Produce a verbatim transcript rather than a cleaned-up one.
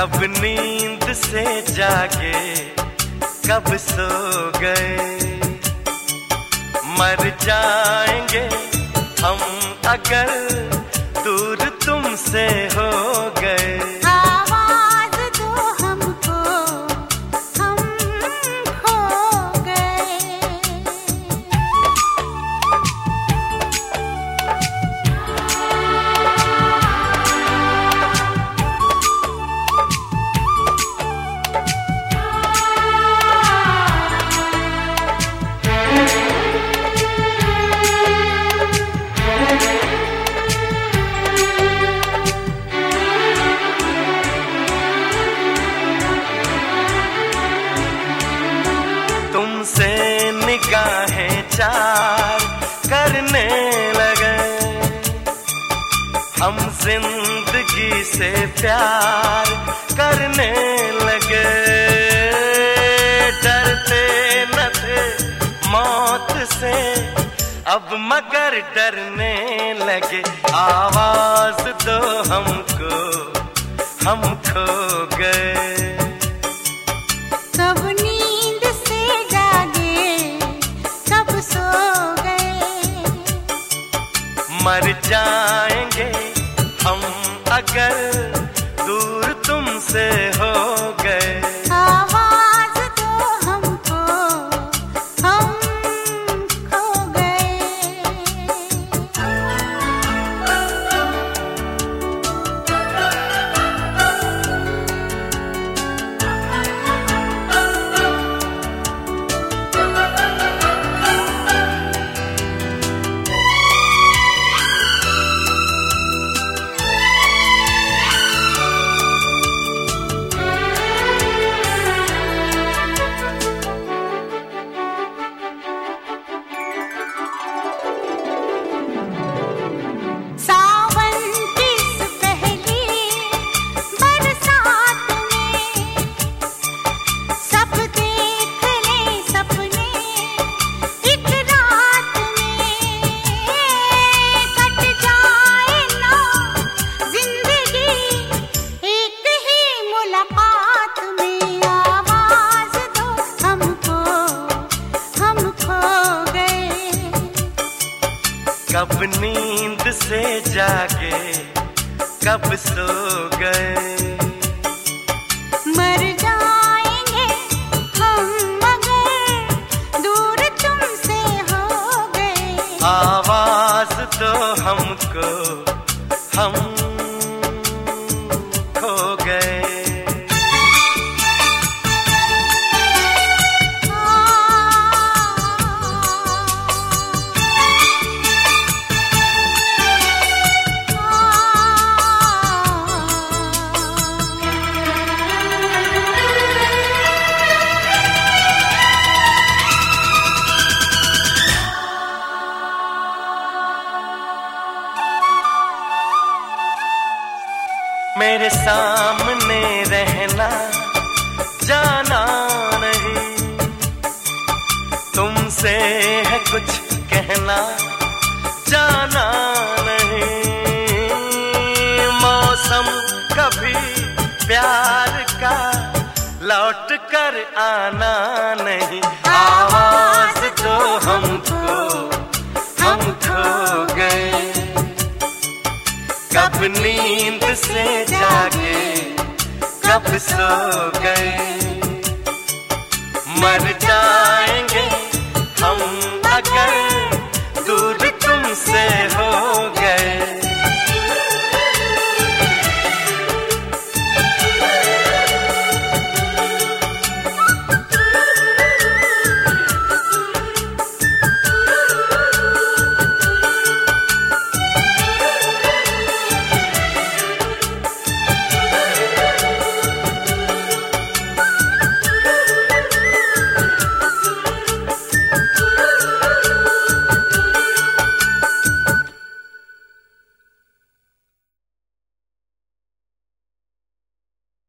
कब नींद से जागे, कब सो गए। मर जाएंगे हम अगर दूर तुमसे हो गए। आवाज दो हमको, हम खो गए। तुमसे निगाहें चार करने लगे, हम जिंदगी से प्यार करने लगे। डरते न थे मौत से अब मगर डरने लगे। आवाज दो हमको, हम खो गए। कब नींद से जागे, कब सो गए। मर जाएंगे हम अगर दूर तुमसे हो गए। आवाज दो हमको, हम खो गए। कब नींद से जागे, कब सो गए। मर जाएंगे हम मगर दूर तुमसे हो गए। आवाज दो हमको, हम खो गए। मेरे सामने रहना, जाना नहीं। तुमसे है कुछ कहना, जाना नहीं। मौसम कभी प्यार का लौट कर आना नहीं। आवाज दो हमको, हम खो गए। कब नींद से जागे, कब सो गए। मर